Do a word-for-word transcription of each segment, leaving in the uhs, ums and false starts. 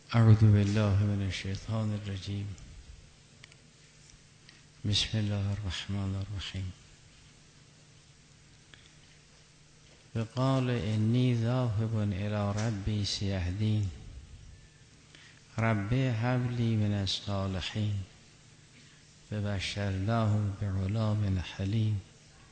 اعوذ بالله من الشیطان الرجیم. بسم الله الرحمن الرحیم. وقال انی ذاهب الی ربی سیهدین ربی هب لی من الصالحین فبشرناه بغلام حلیم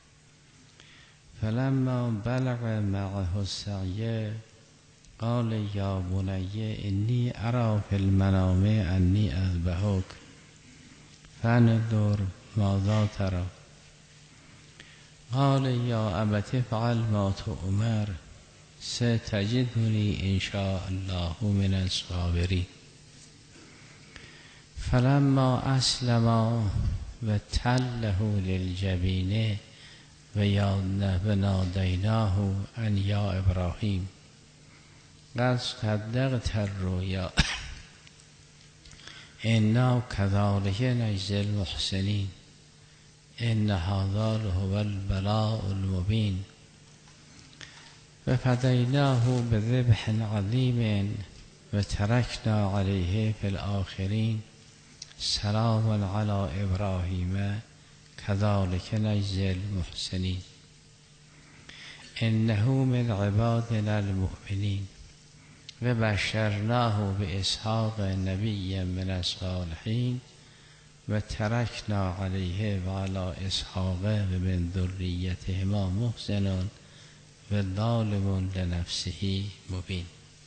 فلما بلغ معه السعی قال یا بنی انی ارى فی المنام انی اذبحک فانظر ماذا تری قال یا ابت افعل ما تؤمر ستجدنی ان شاء الله من الصابرین فلما اسلما و تله للجبین و نادیناه ان یا ابراهیم قد صدقت الرؤیا انا كذلك نجزي المحسنين ان هذا لهو البلاء المبين وفديناه بذبح عظيم وتركنا عليه في الآخرين سلام على إبراهيم كذلك نجزي المحسنين إنه من عبادنا المؤمنين وبشرناه بإسحاق نبيا من الصالحين وتركنا عليه وعلى إسحاق ومن ذريتهما محسن وظالم لنفسه مبين.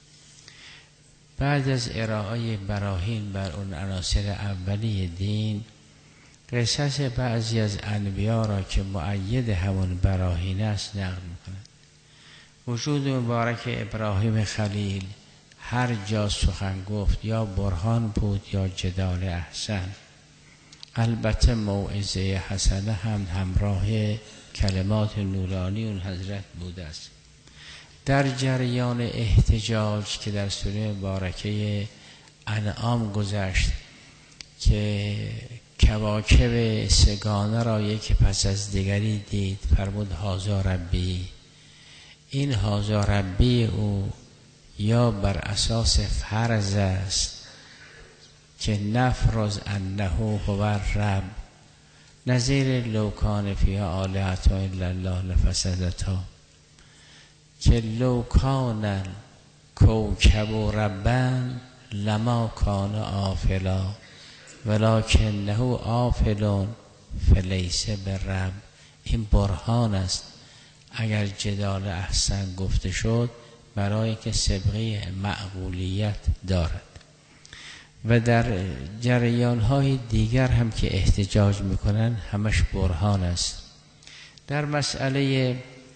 بعد از ارائه براهین بر اون عناصر اولیه دین، قصص بعضی از انبیا را که مؤید همون براهین است نقل می‌کند. وجود مبارک ابراهیم خلیل هر جا سخن گفت یا برهان بود یا جدال احسن. البته موعظه حسنه هم همراه کلمات نورانی اون حضرت بوده است. در جریان احتجاج که در سوره مبارکه انعام گذشت که کواکب سگانه را یک پس از دیگری دید، فرمود هذا ربی. این هذا ربی او یا بر اساس فرض است که نفرض انه هو الرب، نظیر لو کان فیها آلهة الا الله لفسدتا، که لو کان کوکب ربا لما کان آفلا ولکنه آفل فلیس بالرب. این برهان است اگر جدال احسن گفته شد برای که سابقه معقولیت دارد. و در جریان‌های دیگر هم که احتجاج میکنن همش برهان است. در مسئله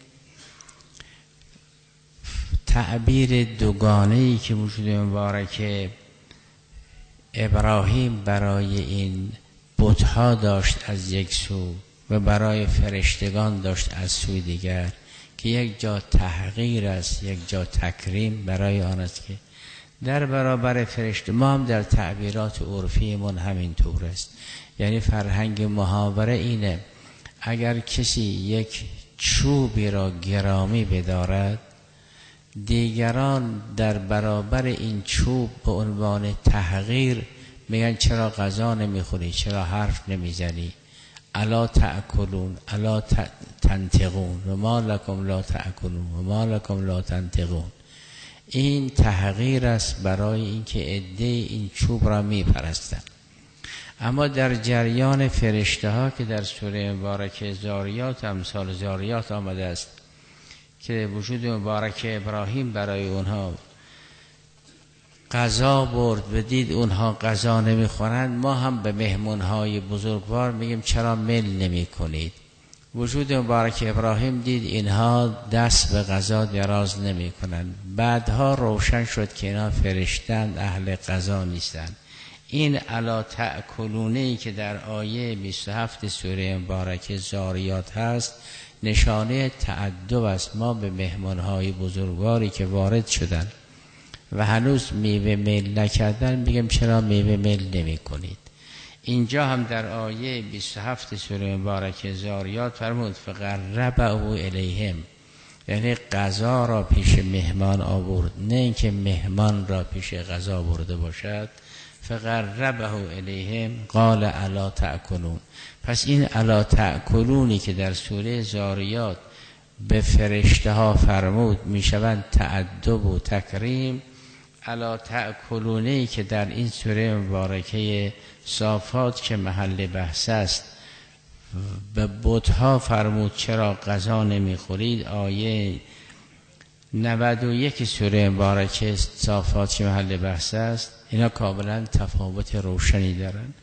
تعبیر دوگانه‌ای که وجود مبارک ابراهیم برای این بت‌ها داشت از یک سو و برای فرشتگان داشت از سوی دیگر، که یک جا تحقیر است یک جا تکریم برای آن است که در برابر فرشته. ما هم در تعبیرات عرفیمون همین طور است. یعنی فرهنگ محاوره اینه اگر کسی یک چوبی را گرامی بدارد، دیگران در برابر این چوب به عنوان تحقیر میگن چرا غذا نمیخوری، چرا حرف نمیزنی، الا تأکلون الا تنطقون و ما لکم لا تأکلون و ما لکم لا تنطقون. این تحقیر است برای اینکه عده این چوب را میپرستند. اما در جریان فرشته ها که در سوره مبارکه زاریات امثال زاریات آمده است که وجود مبارک ابراهیم برای اونها غذا برد و دید اونها غذا نمیخورند، ما هم به مهمونهای بزرگوار میگیم چرا میل نمی کنید. وجود مبارک ابراهیم دید اینها دست به غذا دراز نمی کنند. بعدها روشن شد که اینها فرشتند، اهل غذا نیستند. این الا تأکلونه‌ای که در آیه بیست و هفت سوره مبارکه زاریات هست نشانه تعدب است. ما به مهمانهای بزرگواری که وارد شدند و هنوز میوه میل نکردن میگم چرا میوه میل نمی کنید. اینجا هم در آیه بیست و هفت سوره مبارکه زاریات فرمود فقربه الیهم، یعنی غذا را پیش مهمان آورد، نه اینکه مهمان را پیش غذا برده باشد. فقربه الیهم قال الا تأکلون. پس این الا تأکلونی که در سوره زاریات به فرشته ها فرمود میشوند تأدب و تکریم، الا تأکلونی که در این سوره مبارکه صافات که محل بحث است به بتها فرمود چرا غذا نمیخورید. آیه نود و یک سوره مبارکه صافات که محل بحث است، اینا کاملا تفاوت روشنی دارن.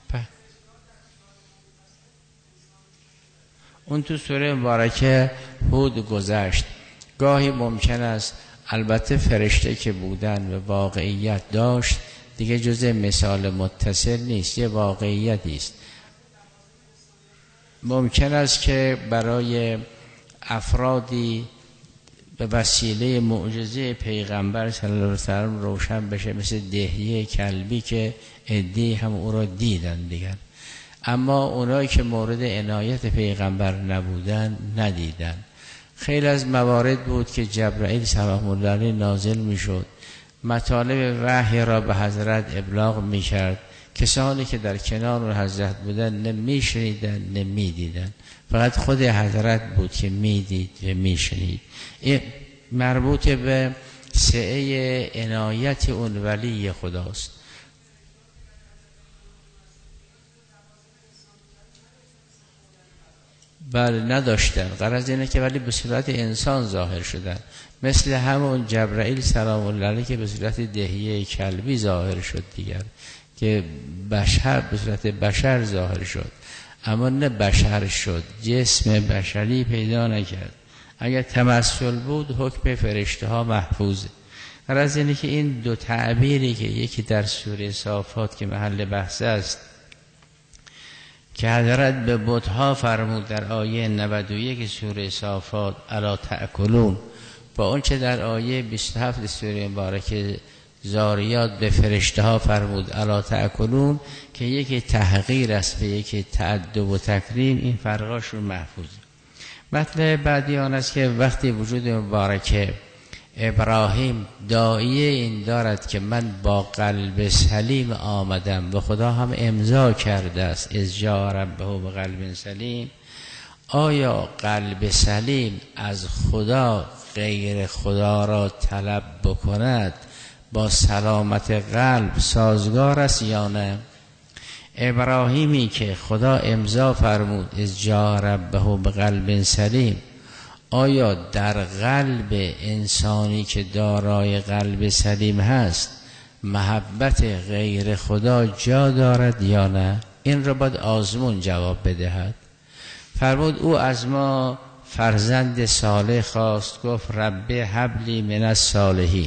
اون تو سوره مبارکه هود گذشت. گاهی ممکن است البته فرشته که بودن و واقعیت داشت دیگه جز مثال متصل نیست، یه واقعیتی است. ممکن است که برای افرادی به وسیله معجزه پیغمبر صلی الله علیه و سلم روشن بشه، مثل دهیه کلبی که عده‌ای هم او را دیدن دیگر، اما اونایی که مورد عنایت پیغمبر نبودن ندیدن. خیلی از موارد بود که جبرائیل سلام الله علیه نازل میشد، مطالب وحی را به حضرت ابلاغ میکرد. کسانی که در کنار حضرت بودن نه میشنیدن نه میدیدن، فقط خود حضرت بود که میدید و میشنید. این مربوط به سعه عنایت اون ولی خداست. بله نداشتن، غرض اینه که ولی به صورت انسان ظاهر شدن، مثل همون جبرائیل سلام الله علیه که به صورت دهیه کلبی ظاهر شد دیگر، که بشر به صورت بشر ظاهر شد، اما نه بشر شد، جسم بشری پیدا نکرد. اگر تمثل بود حکم فرشته ها محفوظه. غرض اینه که این دو تعبیری که یکی در سوره صافات که محل بحث است که حضرت به بتها فرمود در آیه نود و یک سوره صافات الا تأکلون، با اون چه در آیه بیست و هفت سوره مبارکه زاریات به فرشته ها فرمود الا تأکلون، که یکی تحقیر است به یکی تأدب و تکریم، این فرقاشون محفوظه. مطلب بعدی آن است که وقتی وجود مبارکه ابراهیم داعیه این دارد که من با قلب سلیم آمدم و خدا هم امضا کرده است اذ جاء ربه بقلب سلیم، آیا قلب سلیم از خدا غیر خدا را طلب بکند با سلامت قلب سازگار است یا نه؟ ابراهیمی که خدا امضا فرمود اذ جاء ربه بقلب سلیم، آیا در قلب انسانی که دارای قلب سلیم هست محبت غیر خدا جا دارد یا نه؟ این را باید آزمون جواب بدهد. فرمود او از ما فرزند صالح خواست، گفت رب هب لی من الصالحین.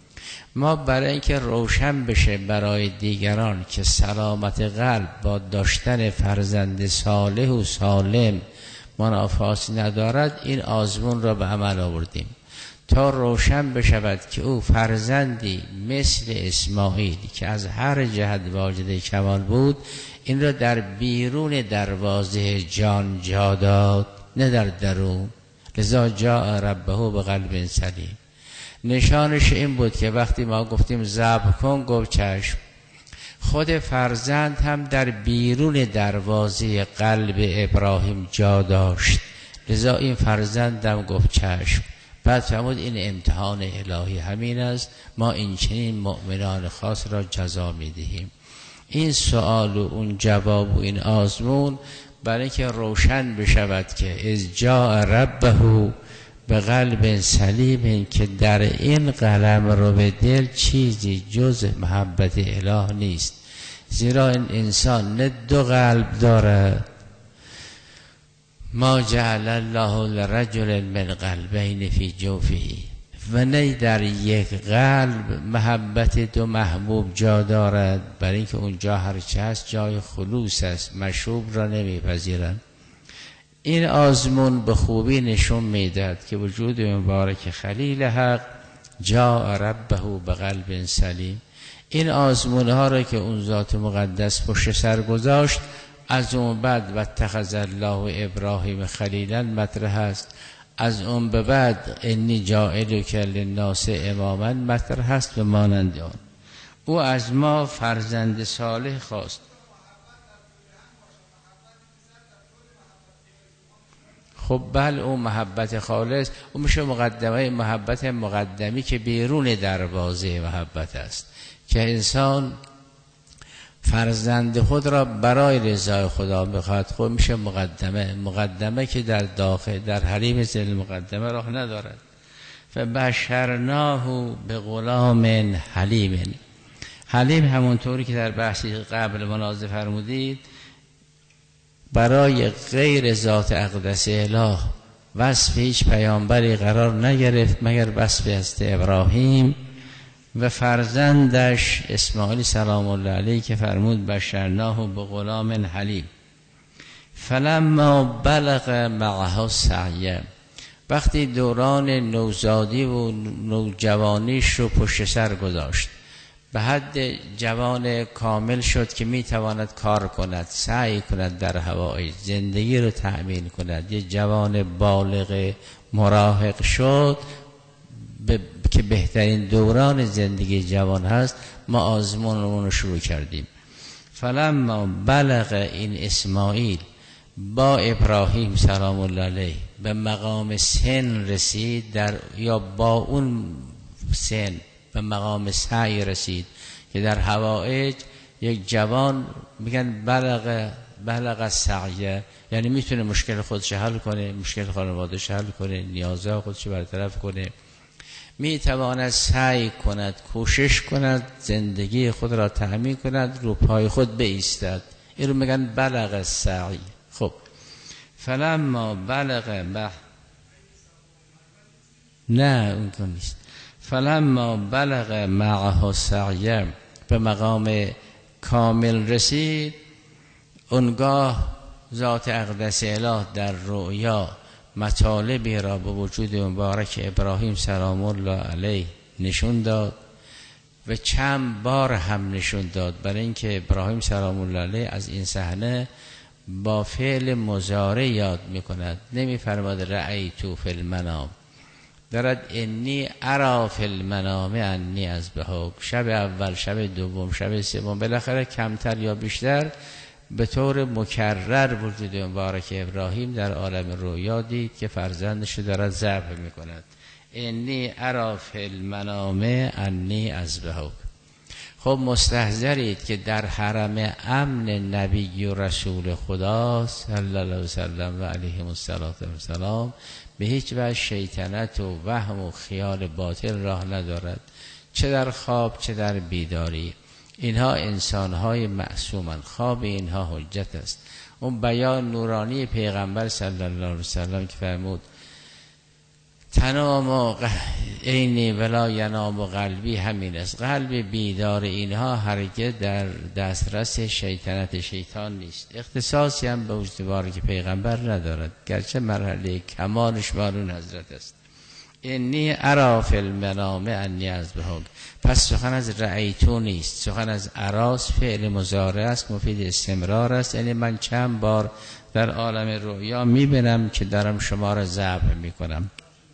ما برای اینکه روشن بشه برای دیگران که سلامت قلب با داشتن فرزند صالح و سالم منافات ندارد، این آزمون را به عمل آوردیم تا روشن بشود که او فرزندی مثل اسماعیل که از هر جهت واجد کمال بود، این را در بیرون دروازه جان جا داد نه در درون. لذا جاء ربه بقلب سلیم. نشانش این بود که وقتی ما گفتیم ذبح کن گفت چشم، خود فرزند هم در بیرون دروازه قلب ابراهیم جا داشت، لذا این فرزندم گفت چشم. بعد فرمود این امتحان الهی همین است، ما این چنین مؤمنان خاص را جزا میدهیم. این سوال و اون جواب و این آزمون برای اینکه روشن بشود که اذ جاء ربه به قلب سلیم، که در این قلم رو به دل چیزی جز محبت اله نیست، زیرا این انسان نه دو قلب دارد. ما جعل الله لرجل من قلبین فی جوفه، و نه در یک قلب محبت دو محبوب جا دارد، برای اینکه اونجا هرچه هست جای خلوص است، مشوب را نمیپذیرند. این آزمون به خوبی نشون میداد که وجود مبارک خلیل حق جاء ربه بقلب سلیم. این آزمون ها را که اون ذات مقدس پشت سر گذاشت، از اون بعد و اتخذ الله ابراهیم خلیلا مطرح است. از اون به بعد انی جاعلک للناس اماما مطرح هست به مانند آن. او از ما فرزند صالح خواست. خب بله، اون محبت خالص اون میشه مقدمه محبت مقدمی که بیرون دروازه محبت است، که انسان فرزند خود را برای رضای خدا بخواد. خب میشه مقدمه مقدمه که در داخل در حریم ذل مقدمه راه ندارد. فبشرناه به غلام حلیم. حلیم همونطوری که در بحثی قبل مناظره فرمودید برای غیر ذات اقدس اله وصف هیچ پیامبری قرار نگرفت مگر وصف است ابراهیم و فرزندش اسماعیل سلام الله علیه که فرمود بشرناه به غلام حلیم. فلما بلغ معه السعی، وقتی دوران نوزادی و نوجوانیش رو پشت سر گذاشت، به حد جوان کامل شد که میتواند کار کند، سعی کند در هوای زندگی رو تأمین کند، یه جوان بالغ مراهق شد ب... که بهترین دوران زندگی جوان هست، ما آزمون رو شروع کردیم. فلما بلغ این اسماعیل با ابراهیم سلام الله علیه به مقام سن رسید، در یا با اون سن به مقام سعی رسید که در حوائج یک جوان میگن بلغ بلغ السعی، یعنی میتونه مشکل خودش حل کنه، مشکل خانواده‌اش حل کنه، نیازها خودش برطرف کنه، میتواند سعی کند، کوشش کند، زندگی خود را تأمین کند، رو پای خود بایستد. این رو میگن بلغ السعی. خب فلما بلغ بح... نه اون که نیست. فلما بلغ معه السعی به مقام کامل رسید، اونگاه ذات اقدس اله در رؤیا مطالبی را به وجود مبارک ابراهیم سلام الله علیه نشون داد و چند بار هم نشون داد، برای اینکه ابراهیم سلام الله علیه از این صحنه با فعل مضارع یاد میکند، نمیفرماد رأیتو فی المنام، دارد انی ارا فی المنام انی اذبحک. شب اول، شب دوم، شب سوم، بالاخره کمتر یا بیشتر به طور مکرر وجود مبارک ابراهیم در عالم رویا دید که فرزندش دارد ذبح میکند. انی ارا فی المنام انی اذبحک. خب مستحضرید که در حرم امن نبی و رسول خدا صلی الله علیه وسلم و علیه السلام به هیچ وجه شیطنت و وهم و خیال باطل راه ندارد، چه در خواب چه در بیداری. اینها انسانهای معصومند، خواب اینها حجت است. اون بیان نورانی پیغمبر صلی الله علیه وسلم که فرمود تنام عینی ولا ینام قلبی، همین است. قلب بیدار اینها هرگز در دسترس شیطنت شیطان نیست. اختصاصی هم به وجود که پیغمبر ندارد، گرچه مرحله کمالش مالون حضرت است. انی ارا فی المنام انی اذبحک. پس سخن از رأیتو نیست، سخن از اراس، فعل مضارع است، مفید استمرار است. یعنی من چند بار در عالم رؤیا میبینم که دارم شما را ذبح میکنم.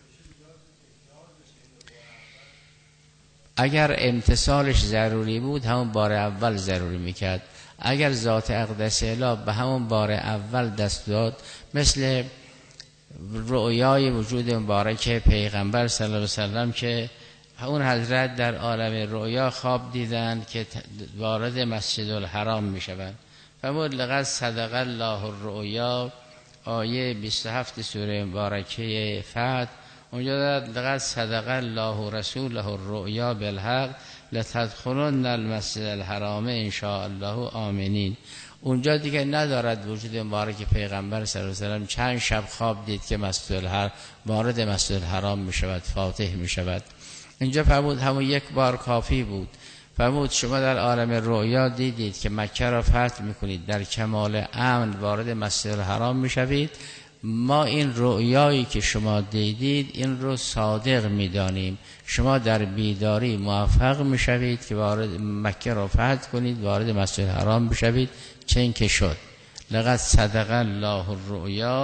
اگر امتصالش ضروری بود همون بار اول ضروری میکرد، اگر ذات اقدس اله به همون بار اول دست داد، مثل رؤیای وجود مبارک پیغمبر صلی الله علیه وسلم که اون حضرت در عالم رؤیا خواب دیدند که وارد مسجد الحرام میشوند. فرمود لقد صدق الله الرؤیا، آیه بیست و هفت سوره مبارکه فتح. اونجا دارد لقد صدق الله رسوله الرؤیا بالحق لتدخلن المسجد الحرام ان شاء الله آمنین. اونجا دیگه ندارد وجود مبارک پیغمبر صلی الله علیه و سلم چند شب خواب دید که مسجد الحرام وارد مسجد الحرام می شود، فاتح می شود. اینجا فرمود همون یک بار کافی بود. فرمود شما در عالم رؤیا دیدید که مکه را فتح می کنید، در کمال امن وارد مسجد الحرام می شوید. ما این رؤیایی که شما دیدید این رو صادق می دانیم. شما در بیداری موفق می شوید که وارد مکه را فتح کنید، وارد مسجد الحرام بشوید. چه این که شد. لقد صدق الله الرؤیا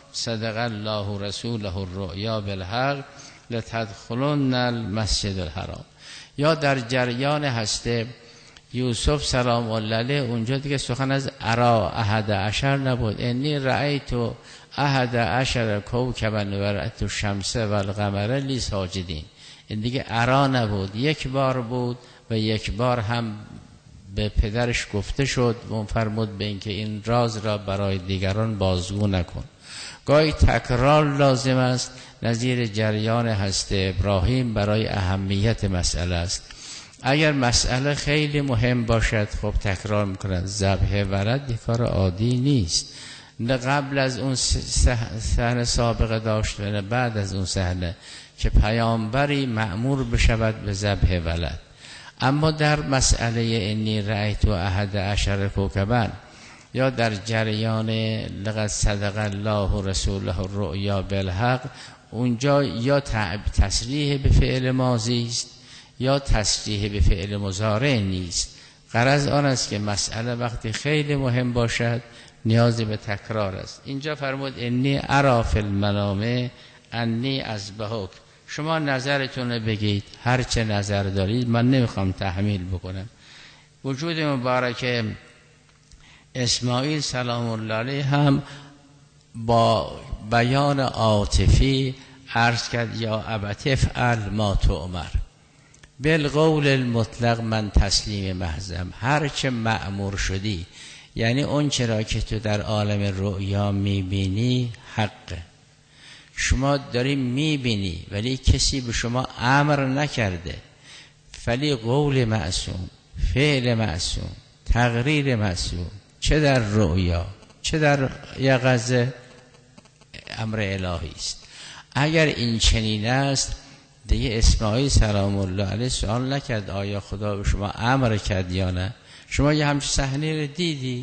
صدق الله رسوله الرؤیا بالحق لتدخلن المسجد الحرام. یا در جریان هسته یوسف سلام الله علیه اونجا دیگه سخن از ارا احد عشر نبود، انی رأیت احد عشر کوکبا و رأیت الشمس و القمر لی ساجدین. این دیگه ارا نبود، یک بار بود و یک بار هم به پدرش گفته شد و فرمود به اینکه این راز را برای دیگران بازگو نکن. گاهی تکرار لازم است، نظیر جریان هسته ابراهیم برای اهمیت مسئله است. اگر مسئله خیلی مهم باشد خب تکرار میکنند. ذبح ولد یک کار عادی نیست، نه قبل از اون صحنه سابقه داشت و نه بعد از اون صحنه که پیامبری مأمور بشود به ذبح ولد. اما در مسئله انی رأیت احد عشر کوکبا یا در جریان لقد صدق الله رسوله الرؤیا بالحق، اونجا یا تصریح به فعل ماضی است یا تصریح به فعل مضارع نیست. غرض آن است که مسئله وقتی خیلی مهم باشد نیازی به تکرار است. اینجا فرمود انی ارا فی المنام انی اذبحک. شما نظرتون رو بگید، هر چه نظر دارید، من نمیخوام تحمیل بکنم. وجود مبارک اسماعیل سلام الله علیه هم با بیان عاطفی عرض کرد یا ابت افعل ما تؤمر بالقول المطلق من تسلیم محضم. هر چه مأمور شدی، یعنی اون چرا که تو در عالم رؤیا میبینی حقه. شما داری میبینی ولی کسی به شما امر نکرده، ولی قول معصوم، فعل معصوم، تقریر معصوم، چه در رؤیا چه در یقظه امر الهی است. اگر این چنین است دیگه اسماعیل سلام الله علیه سوال نکرد آیا خدا به شما امر کرد یا نه. شما یه همچین صحنه رو دیدی،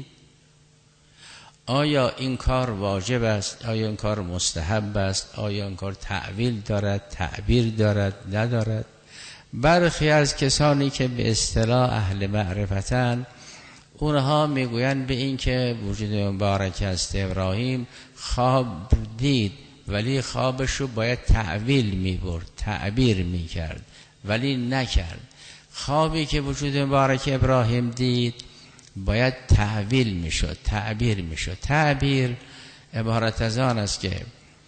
آیا این کار واجب است، آیا این کار مستحب است، آیا این کار تعویل دارد، تعبیر دارد، ندارد. برخی از کسانی که به اصطلاح اهل معرفتن، اونها میگویند به این که وجود مبارک است ابراهیم خواب دید ولی خوابشو باید تعویل میبرد، تعبیر میکرد، ولی نکرد. خوابی که وجود مبارک ابراهیم دید باید تعویل میشد، تعبیر میشد. تعبیر عبارت از آن است که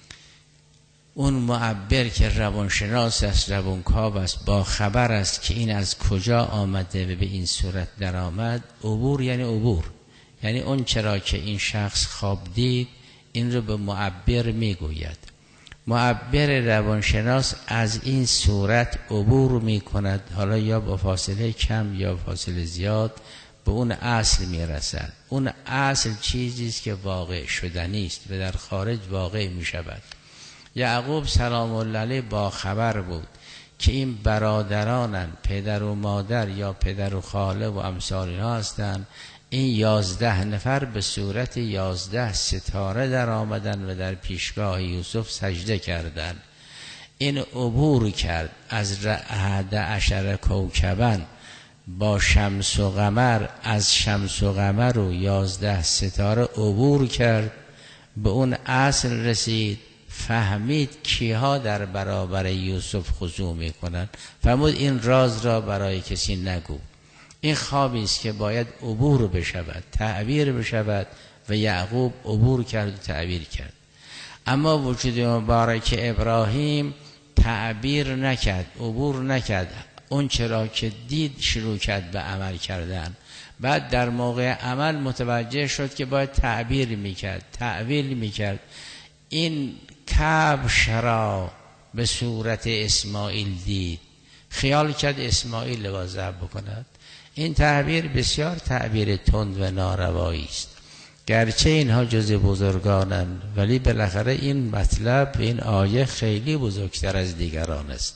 اون معبر که روانشناس است، روانکاو است، با خبر است که این از کجا آمده و به این صورت در آمد. عبور یعنی عبور، یعنی اون چرا که این شخص خواب دید این رو به معبر میگوید. معبر روانشناس از این صورت عبور میکند، حالا یا با فاصله کم یا فاصله زیاد به اون اصل میرسد. اون اصل چیزی است که واقع شدنی است و در خارج واقع میشود. یعقوب سلام الله علیه با خبر بود که این برادرانن، پدر و مادر یا پدر و خاله و امثال اینها هستند. این یازده نفر به صورت یازده ستاره در آمدن و در پیشگاه یوسف سجده کردند. این عبور کرد از احد عشر کوکبن با شمس و قمر، از شمس و قمر و یازده ستاره عبور کرد، به اون اصل رسید، فهمید کیها در برابر یوسف خضوع میکنند. فرمود این راز را برای کسی نگو. این خوابی است که باید عبور بشود، تعبیر بشود و یعقوب عبور کرد و تعبیر کرد. اما وجود مبارک ابراهیم تعبیر نکرد، عبور نکرد. اون چرا که دید شروع کرد به عمل کردن. بعد در موقع عمل متوجه شد که باید تعبیر میکرد، تعویل میکرد. این کبش را به صورت اسماعیل دید، خیال کرد اسماعیل را ذبح بکند. این تعبیر بسیار تعبیر تند و ناروایی است. گرچه اینها جز بزرگانند ولی بالاخره این مطلب، این آیه خیلی بزرگتر از دیگران است.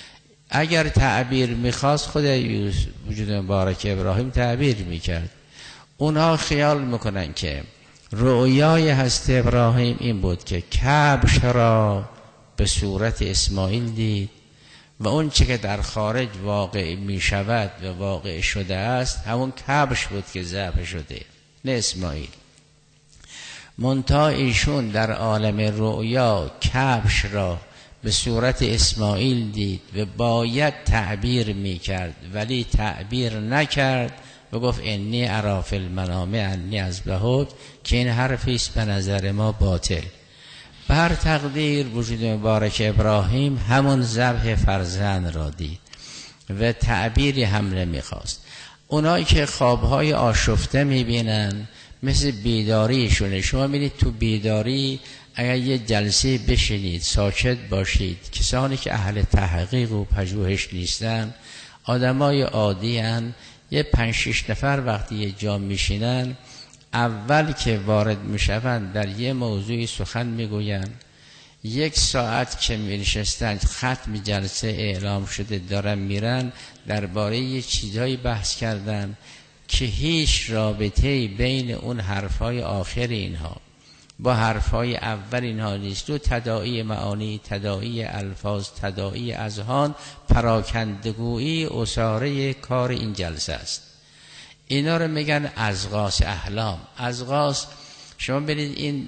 اگر تعبیر میخواست خود وجود مبارک ابراهیم تعبیر میکرد. اونها خیال میکنن که رؤیای هست ابراهیم این بود که کبش را به صورت اسماعیل دید و اون چه که در خارج واقع می شود و واقع شده است همون کبش بود که ذبح شده، نه اسماعیل. منتها ایشون در عالم رؤیا کبش را به صورت اسماعیل دید و باید تعبیر میکرد ولی تعبیر نکرد و گفت انی اری فی المنام انی اذبحک، که این حرفی است به نظر ما باطل. بر تقدیر وجود مبارک ابراهیم همون ذبح فرزند را دید و تعبیری هم نمیخواست. اونایی که خوابهای آشفته میبینن مثل بیداریشونه. شما میبینید تو بیداری اگر یه جلسه بشینید ساکت باشید، کسانی که اهل تحقیق و پژوهش نیستن، آدمای عادی هن، یه پنج شش نفر وقتی یه جا میشینن اول که وارد میشوند در یه موضوعی سخن میگوین، یک ساعت که می‌نشستند ختم جلسه اعلام شده دارن میرن درباره یه چیزایی بحث کردن که هیچ رابطه‌ای بین اون حرفای آخر اینها با حرفای اول اینها نیست. دو تداعی معانی، تداعی الفاظ، تداعی اذهان، پراکندگویی اساره کار این جلسه است. اینا رو میگن ازغاث احلام. ازغاث شما برید این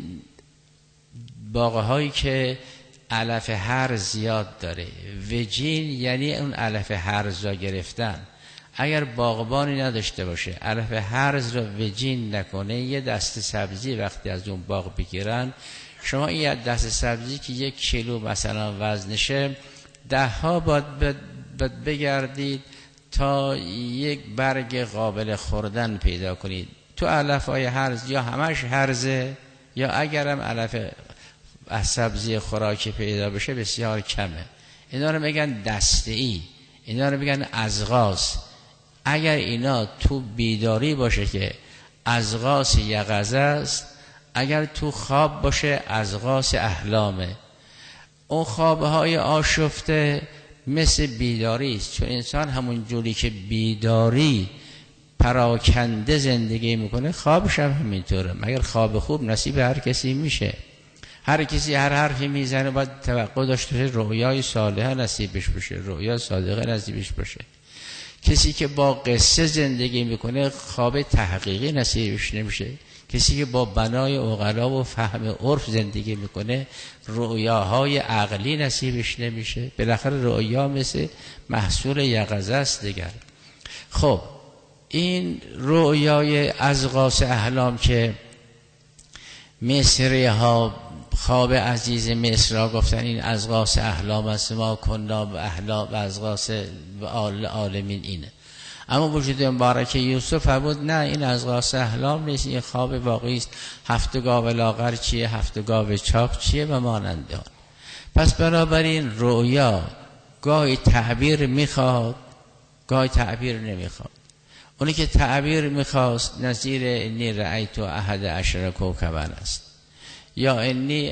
باغه هایی که علف هرز زیاد داره، وجین یعنی اون علف هرز را گرفتن. اگر باغبانی نداشته باشه علف هرز را وجین نکنه، یه دست سبزی وقتی از اون باغ بگیرن، شما این دست سبزی که یک کیلو مثلا وزنشه، ده ها باید بگردید تا یک برگ قابل خوردن پیدا کنید. تو علف های هرز یا همش هرزه یا اگرم علف از سبزی خوراکی پیدا بشه بسیار کمه. اینا رو میگن دسته‌ای، اینا رو میگن ازغاث. اگر اینا تو بیداری باشه که ازغاث یقظه است، اگر تو خواب باشه ازغاث احلامه. اون خوابهای آشفته مثل بیداری است، چون انسان همون جوری که بیداری پراکنده زندگی میکنه خوابش هم همینطوره. مگر خواب خوب نصیب هر کسی میشه؟ هر کسی هر حرفی میزنه باید توقع داشته باشه رؤیای صالحه نصیبش بشه، رؤیا صادقه نصیبش بشه. کسی که با قصه زندگی میکنه خواب تحقیقی نصیبش نمیشه. کسی که با بنای عقلا و فهم عرف زندگی میکنه رؤیاهای عقلی نصیبش نمیشه. بالاخره رؤیا مثل محصول یقظه است دیگر. خب این رؤیای ازغاث احلام که مصری ها خواب عزیز مصر را گفتن این ازغاث احلام است، ما کنا به احلام و ازغاث عالمین اینه. اما وجود مبارک یوسف فرمود نه، این ازغاث احلام نیست، این خواب واقعی است. هفت گاو لاغر چیه، هفت گاو چاق چیه و مانند آن. پس بنابراین رؤیا گاهی تعبیر میخواد گاهی تعبیر نمیخواد. اونی که تعبیر میخواست نظیر انی رأیت احد عشر کوکبا است، یا انی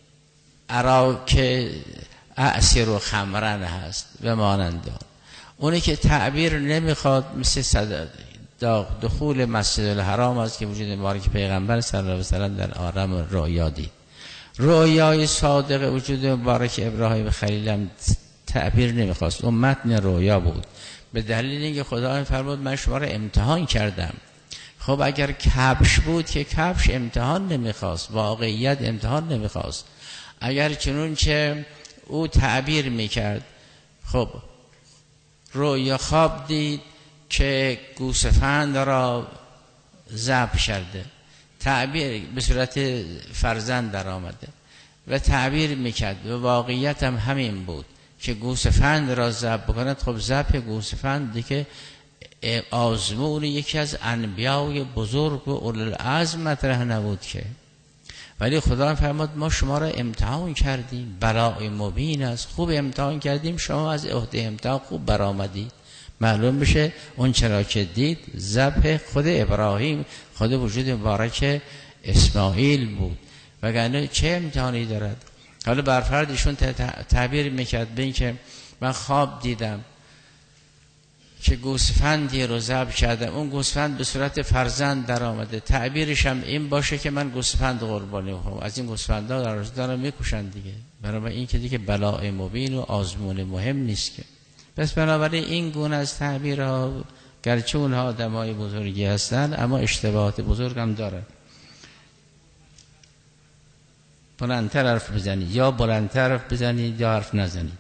ارا که اعصر و خمرن هست و مانند آن. اونی که تعبیر نمیخواد مثل صد دخول مسجد الحرام است که وجود مبارک پیغمبر صلی الله علیه و سلم در عالم رؤیا دید. رؤیای صادق وجود مبارک ابراهیم خلیل هم تعبیر نمیخواست، اون متن رؤیا بود. به دلیل اینکه خدا فرمود من شما رو امتحان کردم. خب اگر کبش بود که کبش امتحان نمیخواست، واقعیت امتحان نمیخواست. اگر چنون چه او تعبیر میکرد، خب رویا خواب دید که گوسفند را ذبح شده، تعبیر به صورت فرزند در آمده و تعبیر میکرد و واقعیت هم همین بود که گوسفند را ذبح بکند. خب ذبح گوسفند دیگه آزمون یکی از انبیای بزرگ و اولوالعزم مطرح نبود که، ولی خدا فرمود ما شما را امتحان کردیم، بلاء مبین است، خوب امتحان کردیم، شما از عهده امتحان خوب برآمدید. معلوم بشه اون چرا که دید ذبح خود ابراهیم، خود وجود مبارک اسماعیل بود، وگرنه چه امتحانی دارد؟ حالا برفرض ایشون تعبیر میکرد به این که من خواب دیدم که گوسفندی رو ذبح کردم، اون گوسفند به صورت فرزند در آمده، تعبیرش هم این باشه که من گوسفند قربانی میکنم، از این گوسفندا در روز دارن میکشن دیگه. برای این که دیگه بلاء مبین و آزمون مهم نیست که. پس بنابراین این گونه از تعبیرها گرچه اونها آدمای بزرگی هستن اما اشتباهات بزرگ هم دارن. بلندتر حرف بزنید، یا بلندتر حرف بزنید یا حرف نزنید.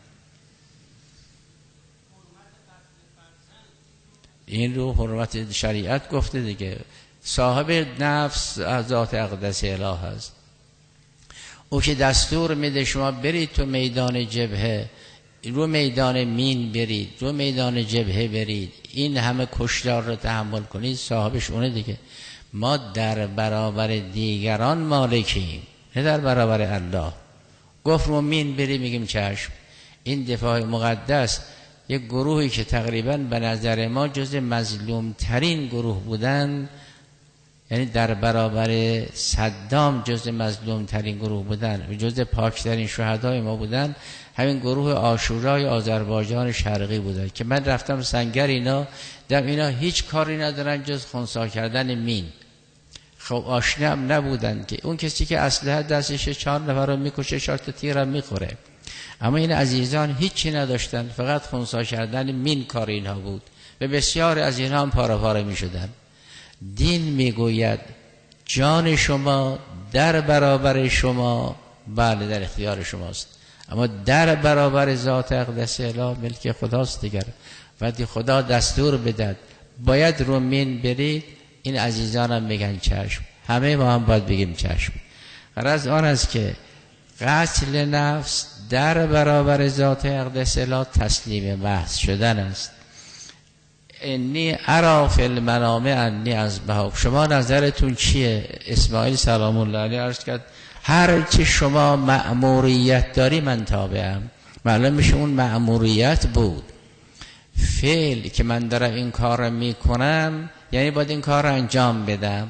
این رو حرمت شریعت گفته دیگه. صاحب نفس از ذات اقدس اله است. او که دستور میده شما برید تو میدان جبهه، رو میدان مین برید، رو میدان جبهه برید، این همه کشتار رو تحمل کنید، صاحبش اونه دیگه. ما در برابر دیگران مالکیم، نه در برابر الله. گفت رو مین بری، میگیم چشم. این دفاع مقدس یک گروهی که تقریبا به نظر ما جز مظلوم ترین گروه بودن، یعنی در برابر صدام جز مظلوم ترین گروه بودن و جز پاکترین شهدای ما بودن، همین گروه عاشورای آذربایجان شرقی بودن که من رفتم سنگر اینا، در اینا هیچ کاری ندارن جز خنثی کردن مین. خب آشنا هم نبودن که اون کسی که اسلحه دستشه چهار نفر رو میکشه، چهار تا تیر هم میخوره. اما این عزیزان هیچی نداشتن، فقط خنثی کردن مین کار اینها بود و بسیار از اینها هم پاره پاره میشدن. دین میگوید جان شما در برابر شما، بله در اختیار شماست، اما در برابر ذات اقدس اله ملک خداست دیگر. وقتی خدا دستور بدد باید رو مین برید، این عزیزان هم میگن چشم، همه ما هم باید بگیم چشم. غرض آن است که قتل نفس در برابر ذات اقدس اله تسلیم محض شدن است. انی ارا فی المنام انی اذبحک. شما نظرتون چیه؟ اسماعیل سلام الله علیه عرض کرد هر چی شما مأموریت داری من تابعم. معلوم میشه اون مأموریت بود. فعل که من دارم این کار رو میکنم یعنی باید این کار رو انجام بدم.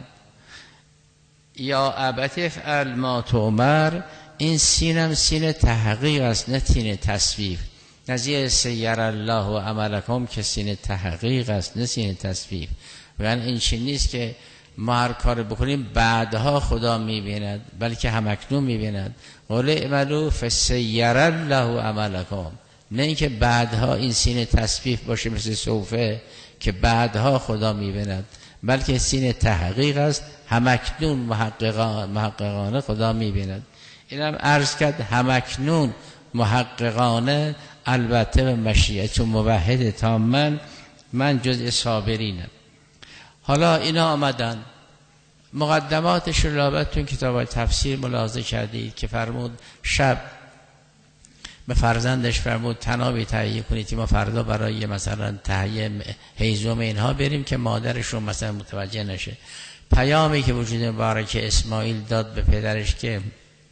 یا ابت افعل ما تؤمر، این سینم سین تحقیق است نه سین تصویب. نظیر سیر الله و عملکم که سین تحقیق است نه سین تصویب. یعنی این چیز نیست که ما هر کار بکنیم بعدها خدا میبیند، بلکه همکنون میبیند. قل اعملوا فسیر الله عملکم، نه اینکه بعدها این سین تصویب باشه مثل سوفه که بعدها خدا میبیند، بلکه سین تحقیق است، همکنون محققان محققانه خدا میبیند. اینم عرض کرد همکنون محققانه، البته به مشیت و موحد تامن، من جزء صابرینم. حالا اینا آمدن مقدماتش رو لابدتون کتاب تفسیر ملاحظه کردید که فرمود شب به فرزندش فرمود تنابی تهیه کنید که ما فردا برای مثلا تهیه هیزم اینها بریم که مادرشون مثلا متوجه نشه. پیامی که وجود مبارک اسماعیل داد به پدرش که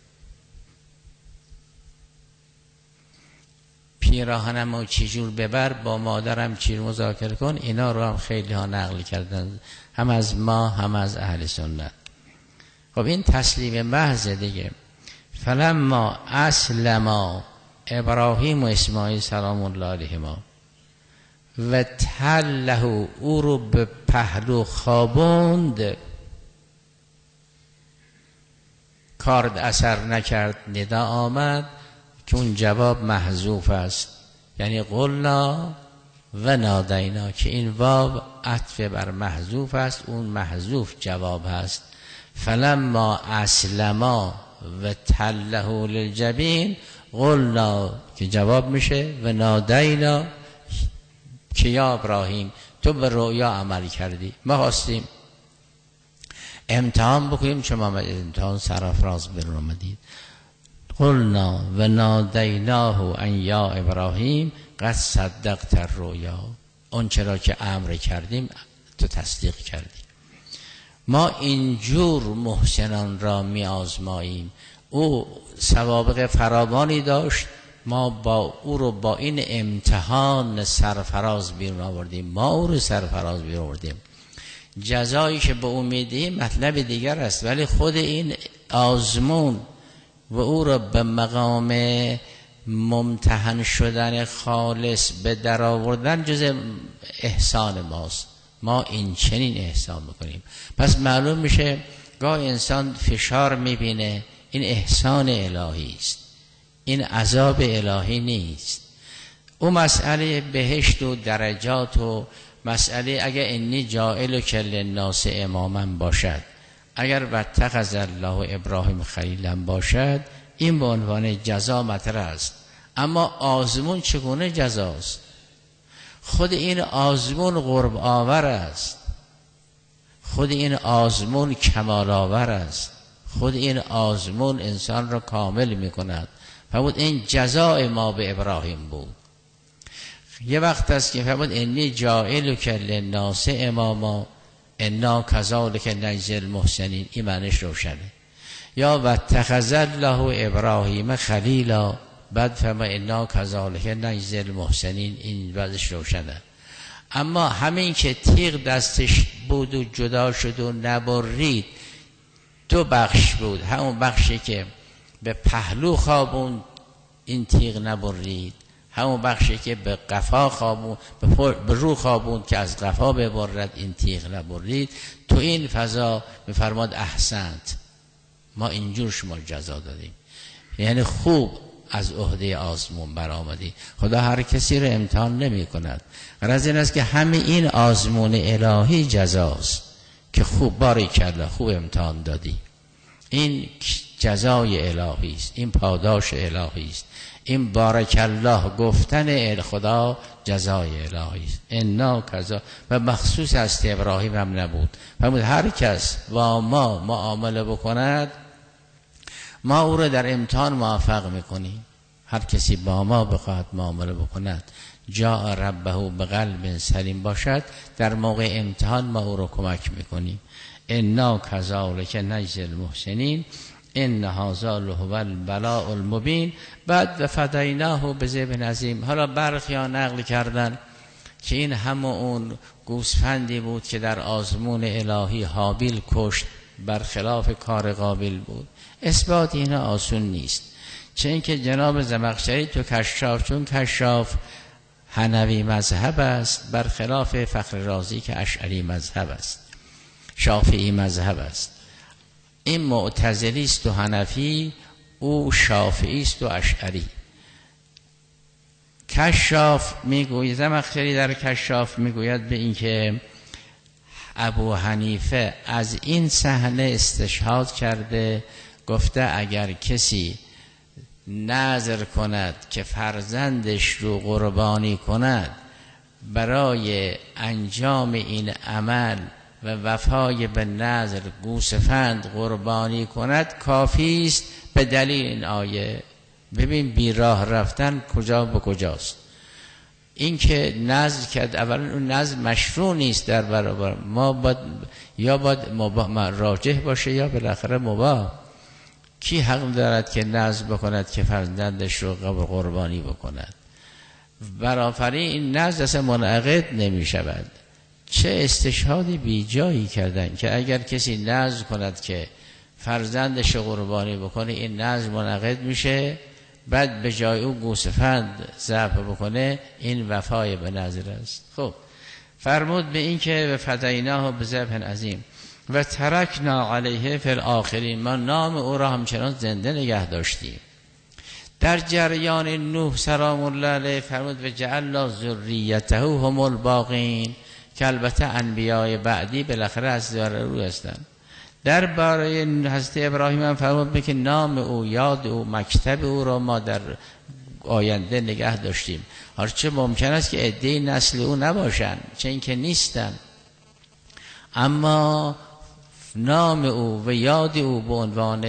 پیراهنم و چیجور ببر، با مادرم چیر مذاکره کن، اینا رو هم خیلی ها نقل کردن، هم از ما هم از اهل سنت. خب این تسلیم محض دیگه. فلما اسلما ابراهیم و اسماعیل سلام الله علیهما و تله، او رو به پهلو خوابوند، کارد اثر نکرد، ندا آمد که اون جواب محذوف است، یعنی قلنا و نادینا، که این واو عطف بر محذوف است، اون محذوف جواب هست. فلما اسلما و تله للجبین قلنا که جواب میشه و نادینا که یا ابراهیم تو به رؤیا عمل کردی. ما خواستیم امتحان بکنیم، چون ما امتحان سرافراز بر آمدید. قلنا و نادیناه ان یا ابراهیم قد صدقت الرؤیا، اون چرا که امر کردیم تو تصدیق کردی. ما اینجور محسنان را می آزماییم. او سوابق فراوانی داشت، ما با او رو با این امتحان سرفراز بیرون آوردیم، ما او رو سرفراز بیرون آوردیم. جزایی که به او میدیم مطلب دیگر است، ولی خود این آزمون و او را به مقام ممتحن شدن خالص به در آوردن جز احسان ماست. ما این چنین احسان میکنیم. پس معلوم میشه گاه انسان فشار میبینه، این احسان الهی است، این عذاب الهی نیست. او مسئله بهشت و درجات و مسئله اگه انی جائل کل الناس اماما باشد، اگر واتخذ الله ابراهیم خلیلا باشد این به عنوان جزا مطرح است. اما آزمون چگونه جزاست؟ خود این آزمون قرب آور است، خود این آزمون کمال آور است، خود این آزمون انسان را کامل می کند. فرمود این جزای ما به ابراهیم بود. یه وقت است که فرمود انی جاعلک للناس اماما انا کذالک نجزی المحسنین، این معنیش روشنه. یا واتخذ الله ابراهیم خلیلا، بعد فرما انا کذالک نجزی المحسنین، این بعدش روشنه. اما همین که تیغ دستش بود و جدا شد و نبرید، دو بخش بود. همون بخشی که به پهلو خوابون این تیغ نبرید، همون بخشی که به قفا خوابون، به رو خوابون که از قفا ببرد این تیغ نبرید. تو این فضا میفرماد احسنت، ما اینجور شما جزا دادیم، یعنی خوب از عهده آزمون برآمدی. خدا هر کسی رو امتحان نمی کند. غرض این است که همه این آزمون الهی جزاست که خوب باریکلا خوب امتحان دادی. این جزای الهی است، این پاداش الهی است، این بارک الله گفتن خدا جزای الهی است. انا کذا، و مخصوص است ابراهیم هم نبود. فرمود هر کس با ما معامله بکند ما او را در امتحان موفق میکنیم. هر کسی با ما بخواهد معامله بکند، جاء ربه بقلب سلیم باشد، در موقع امتحان ما او را کمک میکنیم. انا کذالک نجزی المحسنین ان هذا لهو البلاء المبین. بعد و فدیناه بذبح عظیم. حالا برخیا نقل کردن که این همه اون گوسفندی بود که در آزمون الهی حابیل کشت، برخلاف کار قابیل بود. اثبات اینا آسون نیست، چه اینکه جناب زمخشری تو کشاف، چون کشاف حنوی مذهب است برخلاف فخر رازی که اشعری مذهب است، شافعی مذهب است. این معتزلی است و حنفی، او شافعی است و اشعری. کشاف میگوید، زمخشری در کشاف میگوید به این که ابو حنیفه از این صحنه استشهاد کرده، گفته اگر کسی نذر کند که فرزندش رو قربانی کند برای انجام این عمل و وفای به نذر گوسفند قربانی کند، کافی است به دلیل این آیه. ببین بی راه رفتن کجا به کجاست. این که نذر کرد، اولا اون نذر مشروع نیست در برابر ما، باید یا باید مباح راجح باشه یا بالاخره مباح. کی حق دارد که نذر بکند که فرزندش رو قربانی بکند؟ برافری این نذر اصلا منعقد نمی شود. چه استشهادی بی جایی کردن که اگر کسی نذر کند که فرزندش رو قربانی بکنه این نذر منعقد میشه، بعد به جای او گوسفند ذبح بکنه، این وفای به نذر است. خب فرمود به این که به فدیناه بذبح عظیم و ترکنا علیه فی الاخرین، ما نام او را همچنان زنده نگه داشتیم. در جریان نوح سلام الله علیه فرمود و جعلنا ذریته هم الباقین، که البته انبیاء بعدی بالاخره از ذره رو هستند. در باره حضرت ابراهیم هم فرمود که نام او، یاد او، مکتب او را ما در آینده نگه داشتیم. هرچه ممکن است که عده نسل او نباشند، چه اینکه نیستن، اما نام او و یاد او به عنوان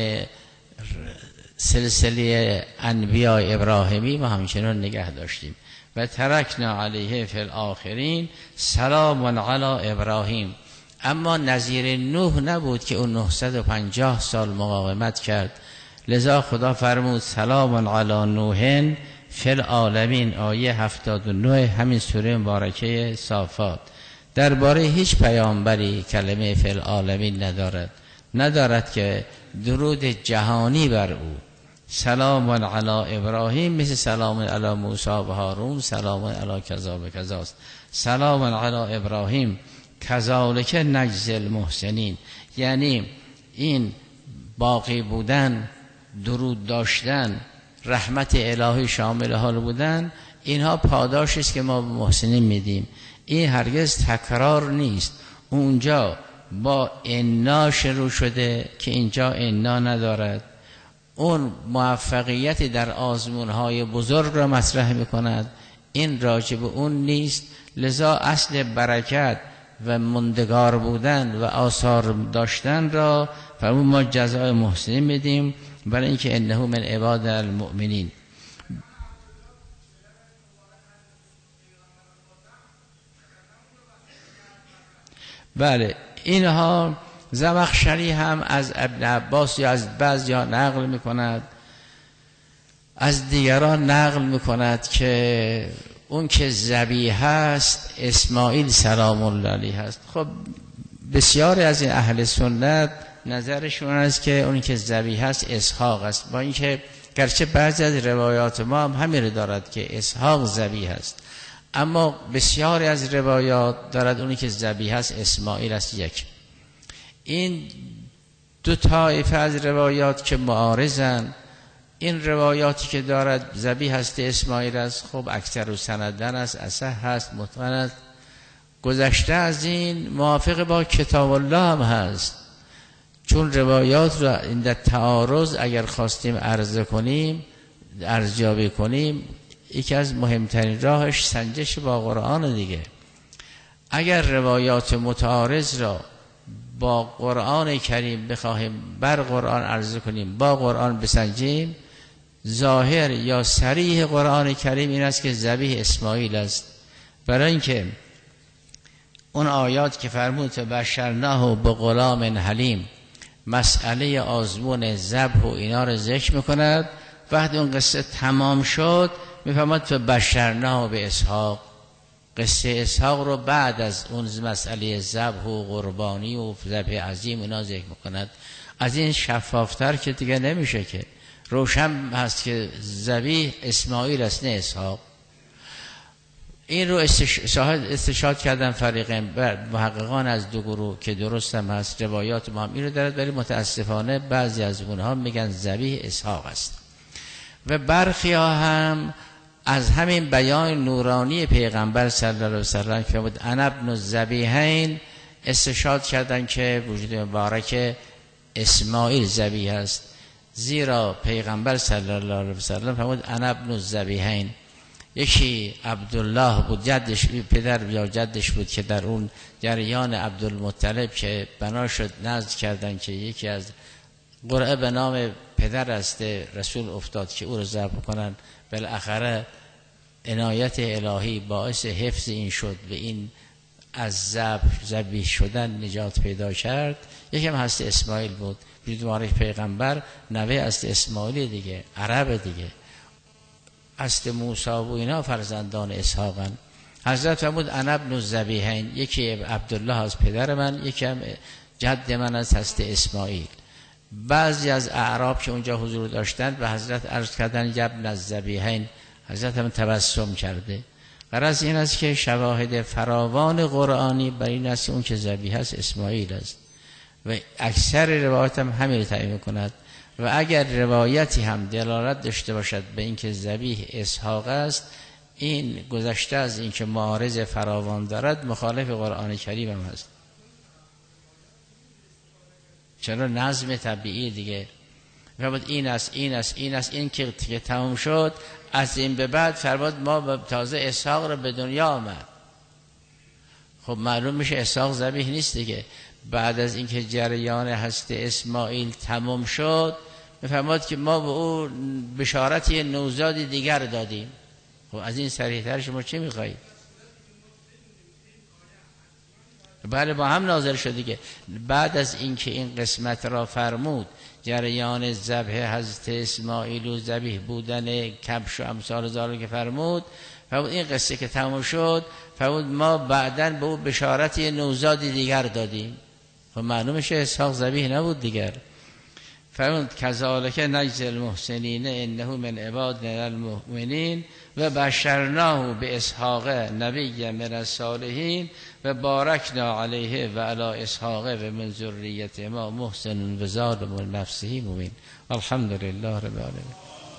سلسله انبیاء ابراهیمی ما همچنان نگه داشتیم. و ترکنا علیه فی الاخرین سلام علی ابراهیم. اما نظیر نوح نبود که اون نهصد و پنجاه سال مقاومت کرد، لذا خدا فرمود سلام علی نوح فی العالمین، آیه هفتاد و نه همین سوره مبارکه صافات. درباره هیچ پیامبری کلمه فی العالمین ندارد، ندارد که درود جهانی بر او. سلام علی ابراهیم مثل سلام علی موسی و هارون، سلام علی کذا و کذاست. سلام علی ابراهیم کذالک نجزی المحسنین، یعنی این باقی بودن، درود داشتن، رحمت الهی شامل حال بودن، اینها پاداشی است که ما به محسنین میدیم. این هرگز تکرار نیست. اونجا با انا شروع شده که اینجا انا ندارد، اون موفقیتی در آزمونهای بزرگ را مطرح میکند، این راجب اون نیست. لذا اصل برکت و مندگار بودن و آثار داشتن را فرمود ما جزای محسنین میدیم، برای اینکه انه من عباد المؤمنین. بله اینها زمخشری هم از ابن عباس یا از بعضیا نقل میکند، از دیگران نقل میکند که اون که ذبیح هست اسماعیل سلام الله علیه هست. خب بسیاری از این اهل سنت نظرشون است که اون که ذبیح هست اسحاق است، با اینکه گرچه بعضی از روایات ما هم همین دارد که اسحاق ذبیح است، اما بسیاری از روایات دارد اونی که ذبیح هست اسماعیل است. یک این دو طایفه از روایات که معارضن، این روایاتی که دارد ذبیح هست اسماعیل است خب اکثر و سندن است، اصح هست، متقن است. گذشته از این موافق با کتاب الله هم هست، چون روایات را این در تعارض اگر خواستیم عرضه کنیم ارزیابی کنیم، یکی از مهمترین راهش سنجش با قرآن دیگه. اگر روایات متعارض را با قرآن کریم بخواهیم بر قرآن عرضه کنیم، با قرآن بسنجیم، ظاهر یا صریح قرآن کریم این است که ذبیح اسماعیل است، برای اینکه اون آیات که فرمود بشرناه به غلام حلیم، مسئله آزمون ذبح و اینا رو ذکر میکند. وقتی اون قصه تمام شد میفهمد تو بشرناه به اسحاق، قصه اسحاق رو بعد از اون مسئله ذبح و قربانی و ذبح عظیم اینا ذکر میکند. از این شفافتر که دیگه نمیشه، که روشن هست که ذبیح اسماعیل است نه اسحاق. این رو استشهاد کردن فریقین محققان از دو گروه که درست هم هست، روایات ما هم این رو دارد، ولی متاسفانه بعضی از اونها میگن ذبیح اسحاق است. و برخی ها هم از همین بیان نورانی پیغمبر صلی الله علیه و سلم که بود انا ابن الذبیحین استشهاد کردن که وجود مبارک اسماعیل ذبیح است، زیرا پیغمبر صلی الله علیه و سلم فرمود انا ابن الذبیحین. یکی عبدالله بود، جدش پدر یا جدش بود که در اون جریان عبدالمطلب که بنا شد نزد کردن که یکی از قرعه به نام پدر است رسول افتاد که او رو ذبح کنن، بالاخره عنایت الهی باعث حفظ این شد و این از ذبح ذبیح شدن نجات پیدا کرد. یکی هم هست اسماعیل بود، بیدوارش پیغمبر نوه است اسماعیل دیگه، عرب دیگه، است موسی و اینا فرزندان اسحاقن. حضرت فرمود انا ابن الذبیحین، یکی عبدالله از پدر من، یکی هم جد من از هست اسماعیل. بعضی از اعراب که اونجا حضور داشتند به حضرت عرض کردن ابن الذبیحین، حضرت هم تبسم کرده. غرض این است که شواهد فراوان قرآنی بر این است اون که ذبیح است اسماعیل است و اکثر روایات هم همین تعیین کند. و اگر روایتی هم دلالت داشته باشد به اینکه ذبیح اسحاق است، این گذشته از اینکه معارض فراوان دارد مخالف قرآن کریم هم هست. چرا نظم طبیعی دیگه فرمود این است این است این است این که تمام شد، از این به بعد فرمود ما تازه اسحاق رو به دنیا آمد. خب معلوم میشه اسحاق ذبیح نیست دیگه. بعد از اینکه جریان هست اسماعیل تمام شد میفرماد که ما به او بشارتی نوزادی دیگر دادیم. خب از این صریح‌تر شما چه میخواهید؟ بله با هم نازل شد دیگه. بعد از اینکه این قسمت را فرمود، جریان ذبح حضرت اسماعیل و ذبیح بودن کبش و امثال ذالک که فرمود، فرمود این قصه که تمام شد، فرمود ما بعداً به او بشارتی نوزادی دیگر دادیم. خب معلومه شه اسحاق ذبیح نبود دیگر. فرمود کذالک نجزی المحسنین انه من عبادنا المؤمنین و بشرناه به اسحاق نبی من الصالحین و بارکنا علیه و علی اسحاق و من ذریته ما محسن و ظالم نفسه مبین. الحمدلله رب العالمین.